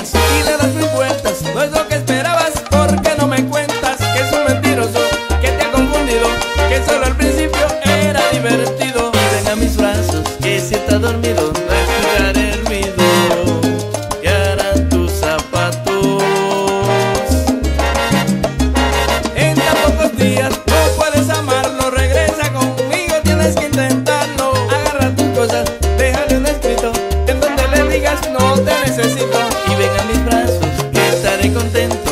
días y le das mil vueltas. No es lo que esperabas porque no me cuentas que es un mentiroso, que te ha confundido, que solo al principio era divertido. Y ven a mis brazos, que si está dormido no escucharé el ruido que harán tus zapatos. En tan pocos días no puedes amarlo, regresa conmigo, tienes que intentarlo. Agarra tus cosas, déjale un escrito en donde le digas no te necesito. Y ven a mis brazos, que estaré contento.